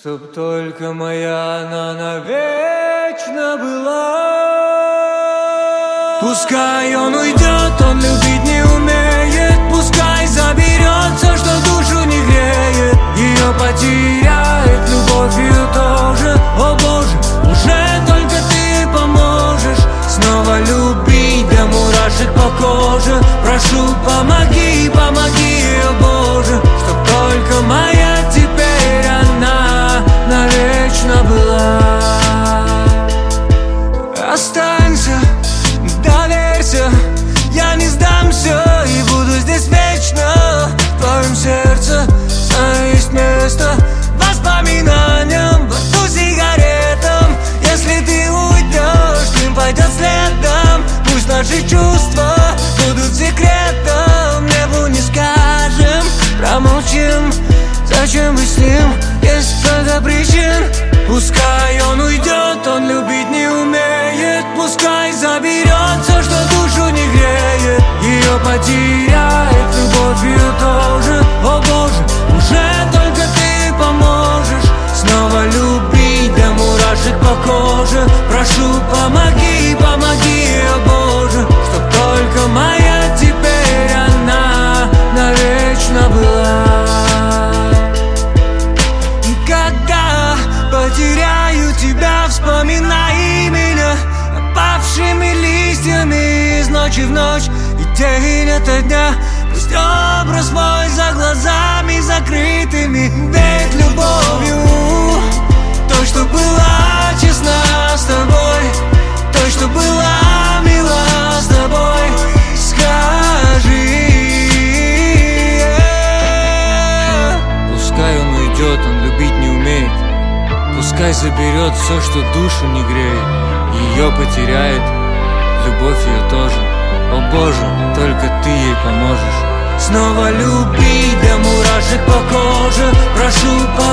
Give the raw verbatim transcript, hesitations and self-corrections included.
Чтоб только моя она навечно была. Пускай он уйдет, он любить не умеет. Пускай заберет все, что душу не греет. Ее потеряет, любовь ее тоже. О Боже, уже только ты поможешь снова любить до мурашек по коже. Прошу, помоги, помоги, о Боже, чтоб только моя теперь она навечно была. Останься, доверься, я не сдамся и буду здесь вечно. В твоем сердце есть место воспоминаниям, во рту сигаретам. Если ты уйдешь, дым пойдет следом. Пусть наши чувства будут секретом. Небу не скажем, промолчим. Зачем быть с ним, есть много причин. Пускай он уйдет, он любить не умеет. Пускай заберет все, что душу не греет. Ее потеряет, любовь ее тоже. О Боже, уже только ты поможешь снова любить до мурашек по коже. Прошу, помоги, помоги, о Боже, чтоб только моя теперь она навечно была. Когда потеряю тебя, вспоминай меня опавшими листьями из ночи в ночь и день ото дня. Пусть образ мой за глазами закрытыми веет любовью, той, что была честна с тобой, той, что была мила с тобой. Скажи, пускай он уйдет, он любить не умеет. Пускай заберет все, что душу не греет. Ее потеряет, любовь ее тоже. О Боже, только ты ей поможешь снова любить до мурашек по коже. Прошу, помоги.